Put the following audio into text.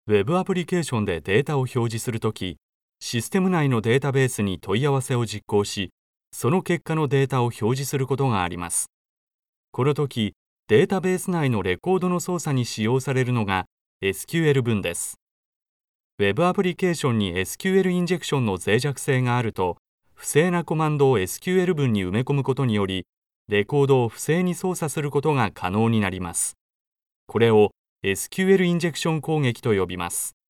Web アプリケーションでデータを表示するとき、システム内のデータベースに問い合わせを実行し、その結果のデータを表示することがあります。この時、データベース内のレコードの操作に使用されるのが SQL 文です。Web アプリケーションに SQL インジェクションの脆弱性があると、不正なコマンドを SQL 文に埋め込むことにより、レコードを不正に操作することが可能になります。これを SQL インジェクション攻撃と呼びます。